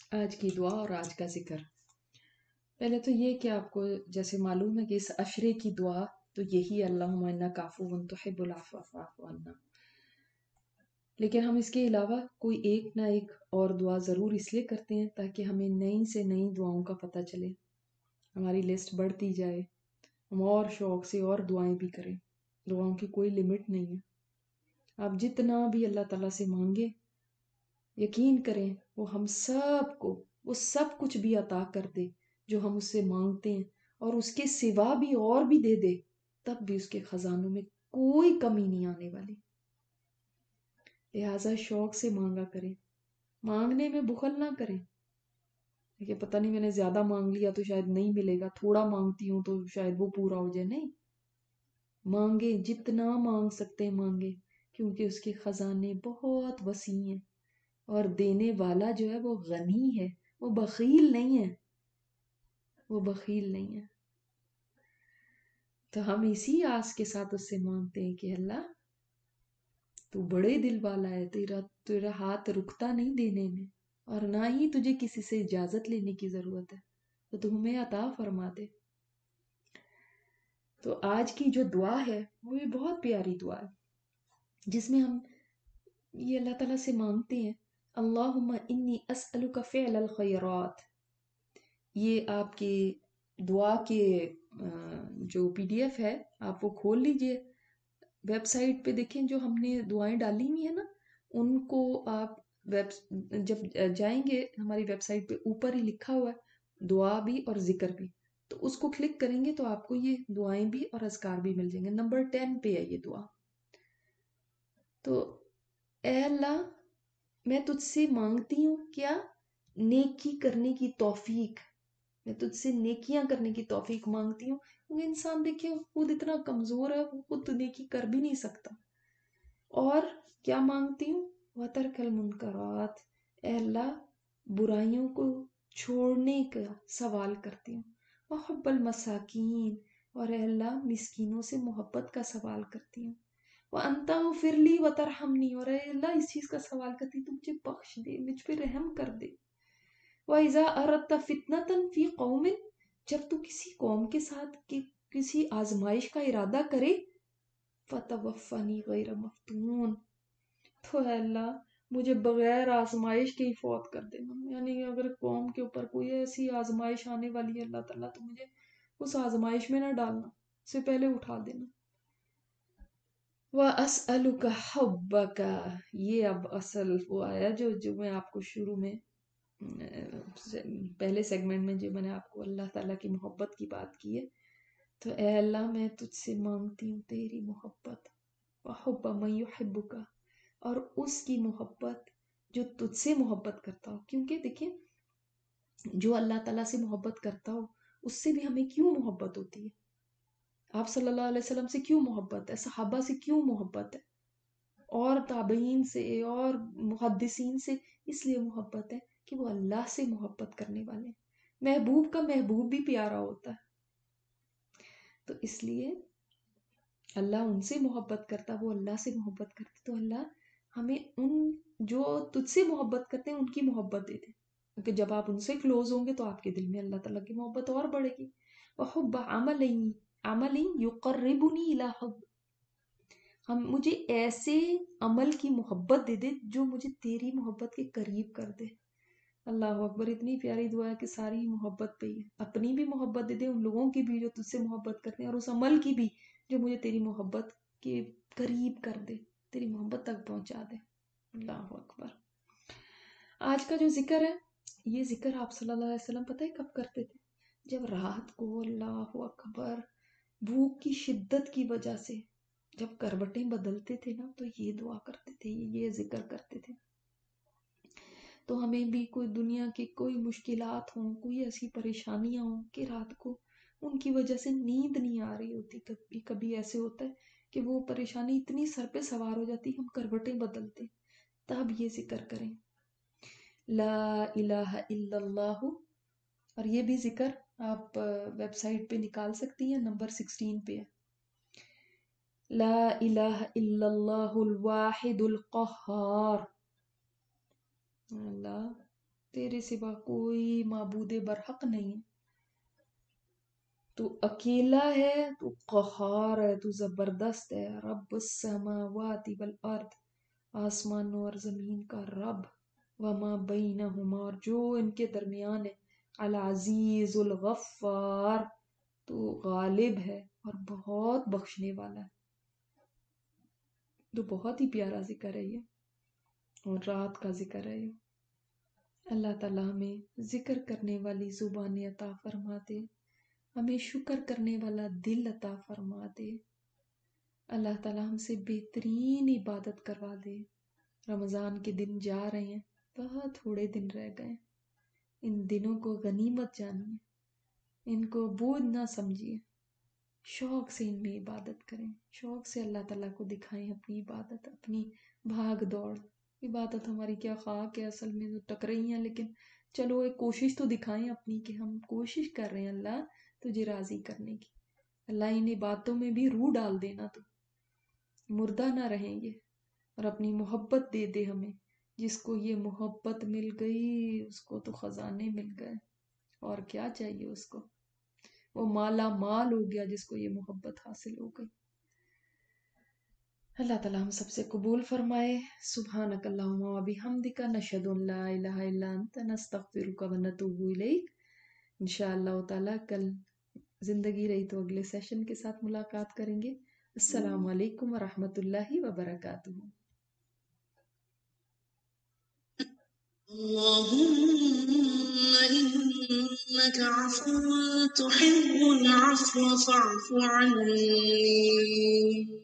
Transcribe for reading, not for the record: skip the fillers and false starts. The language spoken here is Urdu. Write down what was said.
آج کی دعا اور آج کا ذکر۔ پہلے تو یہ کہ آپ کو جیسے معلوم ہے کہ اس عشرے کی دعا تو یہی اللہم انک عفو تحب العفو فاعف عنا، لیکن ہم اس کے علاوہ کوئی ایک نہ ایک اور دعا ضرور اس لیے کرتے ہیں تاکہ ہمیں نئی سے نئی دعاؤں کا پتہ چلے، ہماری لسٹ بڑھتی جائے، ہم اور شوق سے اور دعائیں بھی کریں۔ دعاؤں کی کوئی لمٹ نہیں ہے، آپ جتنا بھی اللہ تعالیٰ سے مانگے یقین کریں وہ ہم سب کو وہ سب کچھ بھی عطا کر دے جو ہم اس سے مانگتے ہیں، اور اس کے سوا بھی اور بھی دے دے، تب بھی اس کے خزانوں میں کوئی کمی نہیں آنے والی۔ لہٰذا شوق سے مانگا کریں، مانگنے میں بخل نہ کریں کہ پتہ نہیں میں نے زیادہ مانگ لیا تو شاید نہیں ملے گا، تھوڑا مانگتی ہوں تو شاید وہ پورا ہو جائے۔ نہیں، مانگے جتنا مانگ سکتے ہیں مانگے، کیونکہ اس کے خزانے بہت وسیع ہیں، اور دینے والا جو ہے وہ غنی ہے، وہ بخیل نہیں ہے، وہ بخیل نہیں ہے۔ تو ہم اسی آس کے ساتھ اس سے مانگتے ہیں کہ اللہ تو بڑے دل والا ہے، تیرا ہاتھ رکتا نہیں دینے میں، اور نہ ہی تجھے کسی سے اجازت لینے کی ضرورت ہے، تو تم ہمیں عطا فرما دے۔ تو آج کی جو دعا ہے وہ بھی بہت پیاری دعا ہے، جس میں ہم یہ اللہ تعالیٰ سے مانگتے ہیں اللہم انی اسألک فعل الخیرات۔ یہ آپ کے دعا کے جو PDF ہے آپ وہ کھول لیجئے، ویب سائٹ پہ دیکھیں جو ہم نے دعائیں ڈالی ہوئی ہیں نا، ان کو آپ جب جائیں گے ہماری ویب سائٹ پہ اوپر ہی لکھا ہوا ہے دعا بھی اور ذکر بھی، تو اس کو کلک کریں گے تو آپ کو یہ دعائیں بھی اور اذکار بھی مل جائیں گے۔ نمبر 10 پہ ہے یہ دعا۔ تو اے اللہ میں تجھ سے مانگتی ہوں کیا؟ نیکی کرنے کی توفیق، میں تجھ سے نیکیاں کرنے کی توفیق مانگتی ہوں، کیونکہ انسان دیکھیں خود اتنا کمزور ہے، وہ خود نیکی کر بھی نہیں سکتا۔ اور کیا مانگتی ہوں؟ وَتَرْكَ الْمُنْكَرَاتِ، اے اللہ برائیوں کو چھوڑنے کا سوال کرتی ہوں۔ وَحُبَّ الْمَسَاكِينِ، اور اے اللہ مسکینوں سے محبت کا سوال کرتی ہوں۔ وَأَنْتَ اغْفِرْ لِي وَتَرْحَمْنِي، اور اے اللہ اس چیز کا سوال کرتی تو مجھے بخش دے، مجھ پہ رحم کر دے۔ وَإِذَا أَرَدْتَ فِتْنَةً فِي قَوْمٍ، جب تو کسی قوم کے ساتھ کسی آزمائش کا ارادہ کرے فَتَوَفَّنِي غَيْرَ مَفْتُونٍ، تو اے اللہ مجھے بغیر آزمائش کے ہی فوت کر دینا، یعنی اگر قوم کے اوپر کوئی ایسی آزمائش آنے والی ہے اللہ تعالیٰ تو مجھے اس آزمائش میں نہ ڈالنا، اس سے پہلے اٹھا دینا۔ وَأَسْأَلُكَ حُبَّكَ، یہ اب اصل وہ آیا جو میں آپ کو شروع میں پہلے سیگمنٹ میں جو میں نے آپ کو اللہ تعالیٰ کی محبت کی بات کی ہے، تو اے اللہ میں تجھ سے مانگتی ہوں تیری محبت، وَحُبَّ مَن يُحِبُّكَ، اور اس کی محبت جو تجھ سے محبت کرتا ہو، کیونکہ دیکھیں جو اللہ تعالیٰ سے محبت کرتا ہو اس سے بھی ہمیں کیوں محبت ہوتی ہے؟ آپ صلی اللہ علیہ وسلم سے کیوں محبت ہے؟ صحابہ سے کیوں محبت ہے؟ اور تابعین سے اور محدثین سے اس لیے محبت ہے کہ وہ اللہ سے محبت کرنے والے ہیں۔ محبوب کا محبوب بھی پیارا ہوتا ہے، تو اس لیے اللہ ان سے محبت کرتا، وہ اللہ سے محبت کرتے، تو اللہ ہمیں ان جو تجھ سے محبت کرتے ہیں ان کی محبت دے دے، کیونکہ جب آپ ان سے کلوز ہوں گے تو آپ کے دل میں اللہ تعالیٰ کی محبت اور بڑھے گی۔ وَحُبَّ عَمَلٍ يُقَرِّبُنِي إِلَىٰ حُبِّ، مجھے ایسے عمل کی محبت دے دے جو مجھے تیری محبت کے قریب کر دے۔ اللہ اکبر، اتنی پیاری دعا ہے کہ ساری محبت پہ ہی ہے، اپنی بھی محبت دے دے، ان لوگوں کی بھی جو تجھ سے محبت کرتے ہیں، اور اس عمل کی بھی جو مجھے تیری محبت کے قریب کر دے، تیری محبت تک پہنچا دے۔ اللہ اکبر۔ آج کا جو ذکر ہے یہ ذکر آپ صلی اللہ علیہ وسلم پتہ ہے کب کرتے تھے؟ جب رات کو اللہ اکبر بھوک کی شدت کی وجہ سے جب کروٹیں بدلتے تھے نا تو یہ دعا کرتے تھے، یہ ذکر کرتے تھے۔ تو ہمیں بھی کوئی دنیا کی کوئی مشکلات ہوں، کوئی ایسی پریشانیاں ہوں کہ رات کو ان کی وجہ سے نیند نہیں آ رہی ہوتی، کبھی کبھی ایسے ہوتا ہے کہ وہ پریشانی اتنی سر پہ سوار ہو جاتی ہم کروٹیں بدلتے، تب یہ ذکر کریں لا الہ الا اللہ۔ اور یہ بھی ذکر آپ ویب سائٹ پہ نکال سکتی ہیں، نمبر 16 پہ ہے، لا الہ الا اللہ الواحد القہار۔ اللہ تیرے سوا کوئی معبود برحق نہیں ہے، تو اکیلا ہے، تو قہار ہے، تو زبردست ہے، رب السماوات والارض، آسمانوں اور زمین کا رب، وما بینہما، اور جو ان کے درمیان ہے، العزیز الغفار، تو غالب ہے اور بہت بخشنے والا ہے۔ تو بہت ہی پیارا ذکر ہے یہ، اور رات کا ذکر ہے یہ۔ اللہ تعالیٰ ہمیں ذکر کرنے والی زبانیں عطا فرما دے، ہمیں شکر کرنے والا دل عطا فرما دے، اللہ تعالیٰ ہم سے بہترین عبادت کروا دے۔ رمضان کے دن جا رہے ہیں، بہت تھوڑے دن رہ گئے، ان دنوں کو غنیمت جانیے، ان کو بوجھ نہ سمجھیے، شوق سے ان میں عبادت کریں، شوق سے اللہ تعالیٰ کو دکھائیں اپنی عبادت، اپنی بھاگ دوڑ۔ عبادت ہماری کیا خاک ہے، اصل میں تو ٹک رہی ہیں، لیکن چلو ایک کوشش تو دکھائیں اپنی کہ ہم کوشش کر رہے ہیں اللہ تجھے راضی کرنے کی۔ اللہ ان باتوں میں بھی روح ڈال دینا، تو مردہ نہ رہیں گے، اور اپنی محبت دے دے ہمیں۔ جس کو یہ محبت مل گئی اس کو تو خزانے مل گئے، اور کیا چاہیے اس کو، وہ مالا مال ہو گیا جس کو یہ محبت حاصل ہو گئی۔ اللہ تعالیٰ ہم سب سے قبول فرمائے۔ سبحانک اللہم و بحمدک، نشہد ان لا الہ الا انت، نستغفرک و نتوب الیک۔ انشاءاللہ تعالیٰ کل زندگی رہی تو اگلے سیشن کے ساتھ ملاقات کریں گے۔ السلام علیکم ورحمۃ اللہ وبرکاتہ۔ اللهم إنك عفو تحب العفو فاعف عني